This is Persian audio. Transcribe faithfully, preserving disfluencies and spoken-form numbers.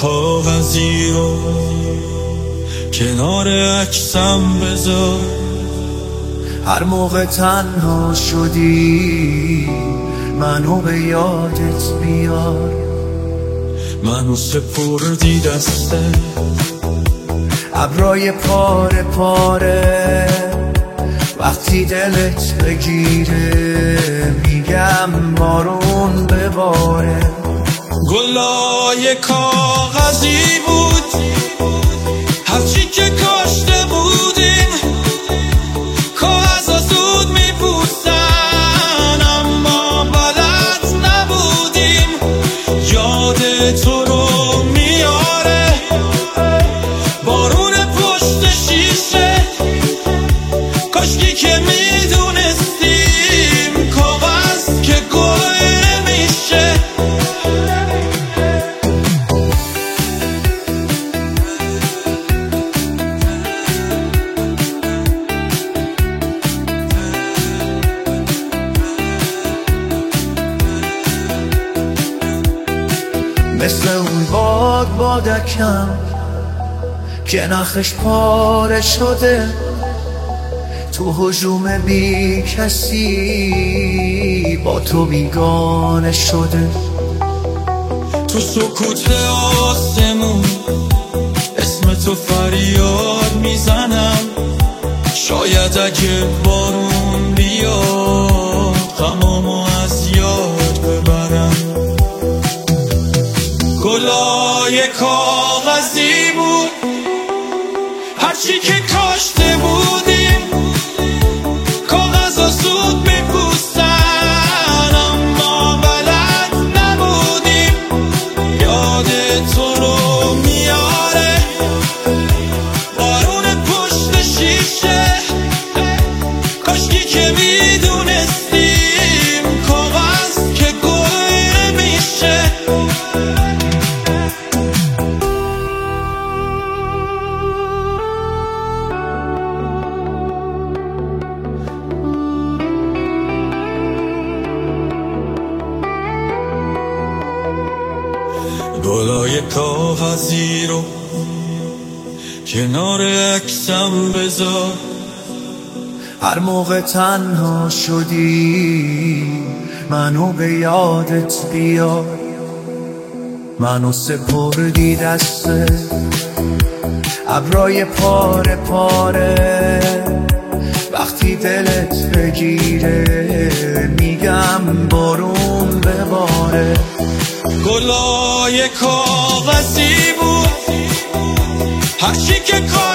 کاغذی رو کنار عکسم بذار. هر موقع تنها شدی منو به یادت بیار. منو سپردی دسته ابرای پاره پاره، وقتی دلت بگیره میگم بارون بباره. گلای کاغذی بود هرچی که کاشته بودیم، کاغذا زود میپوستن اما بلد نبودیم. یاد تو رو میاره بارون پشت شیشه، کاشکی که میدونستیم کاغذ که گل نمیشه. مثل اون باد بادکم که نخش پاره شده، تو هجوم بی کسی با تو بیگانه شده. تو سکوت آسمون اسم تو فریاد میزنم، شاید اگه بارون بیاد غمامو از یاد ببرم. گلای کاغذی بود هرچی که کاشته بودیم، کاغذا زود میپوستن اما بلد نبودیم. یاد تو رو میاره بارون پشت شیشه، کاشکی که میدونستیم کاغذ که گل نمیشه. گلای کاغذی رو کنار عکسم بذار. هر موقع تنها شدی منو به یادت بیار. منو سپردی دسته ابرای پاره پاره، وقتی دلت بگیره میگم بارون بباره. گلای کاغذی بود هرچی که